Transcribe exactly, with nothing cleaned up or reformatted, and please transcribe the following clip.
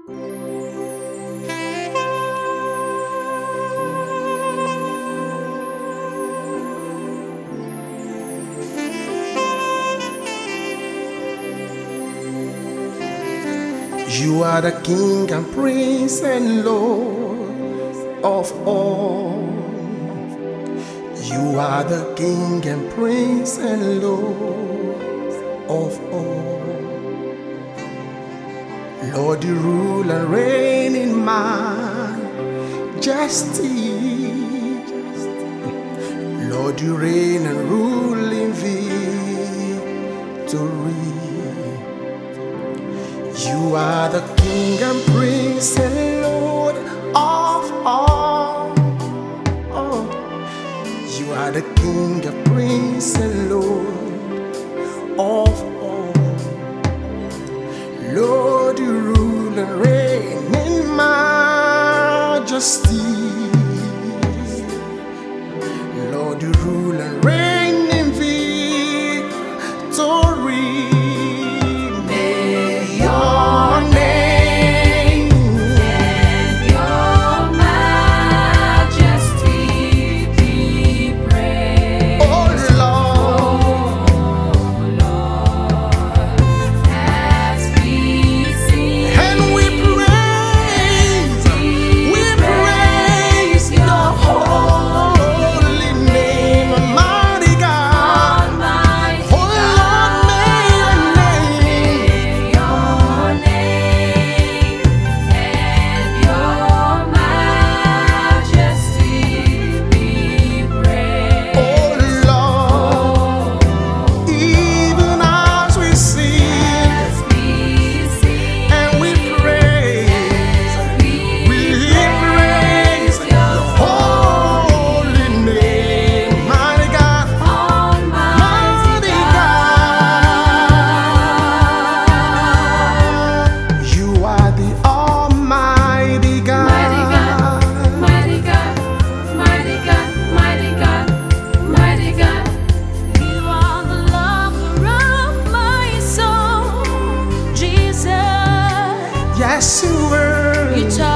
You are the King and Prince and Lord of all. You are the King and Prince and Lord of all. Lord, you rule and reign in majesty. Lord, you reign and rule in victory. You are the King and Prince and Lord of all. Oh. You are the King and Prince and Lord of all. Lord, you rule and reign in majesty. Lord, you rule and reign in victory. You